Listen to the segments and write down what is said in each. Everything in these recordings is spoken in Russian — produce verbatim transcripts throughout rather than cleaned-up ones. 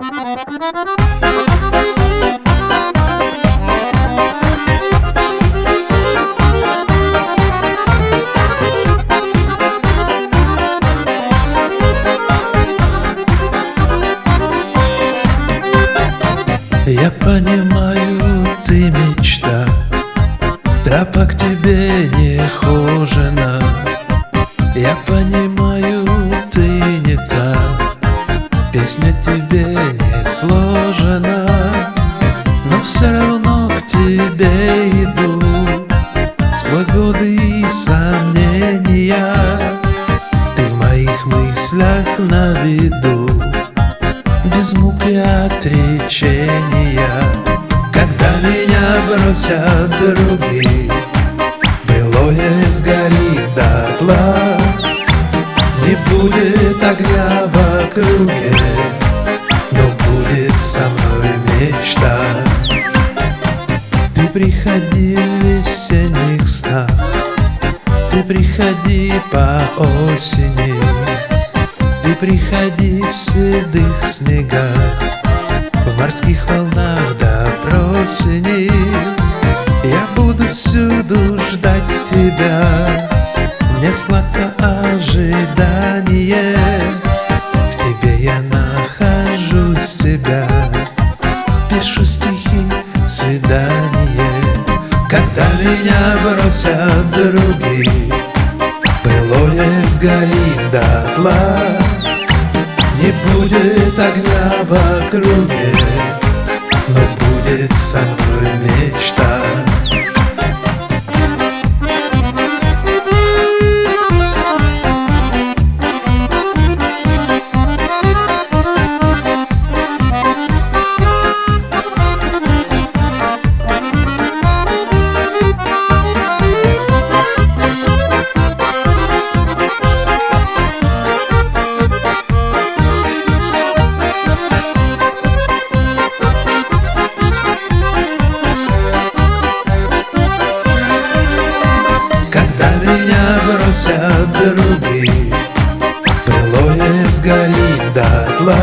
Я понимаю, ты мечта, тропа к тебе не хожена. Я понимаю, ты не та, песня тебе не сложена. Но все равно к тебе иду, сквозь годы и сомнения. Ты в моих мыслях на виду, без муки отречения. Когда меня бросят другие, былое сгорит дотла. Не будет огня в округе, но будет со мной мечта. Ты приходи в весенних снах, ты приходи по осени, ты приходи в седых снегах, в морских волнах до просени. Я буду всюду ждать тебя, мне сладко ожидание. В тебе я нахожу себя, пишу стихи, свидание. Когда меня бросят другие, былое сгорит дотла. Не будет огня в округе, но будет со мной мечта. Бросят другие, былое сгорит дотла.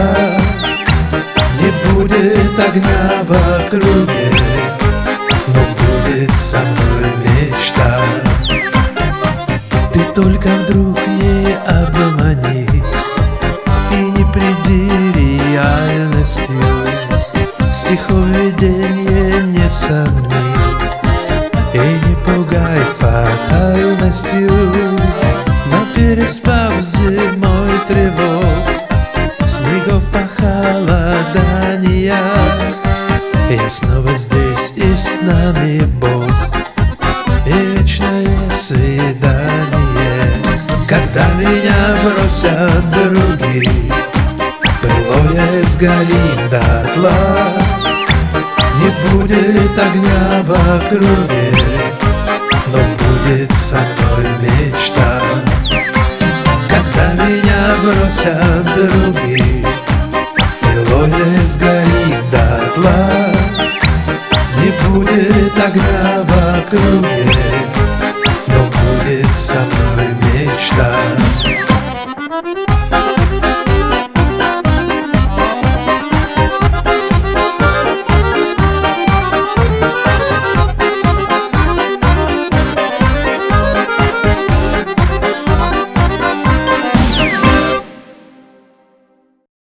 Не будет огня в округе, но будет со мной мечта. Ты только вдруг не обмани и не приди реальностью. Стиховедение не сомни и не пугай фатальностью. Но переспав зимой тревог, снегов похолодания, я снова здесь, и с нами Бог, и вечное свидание. Когда меня бросят другие, былое сгорит дотла. Не будет огня в округе, но будет со мной мечта. Когда меня бросят другие,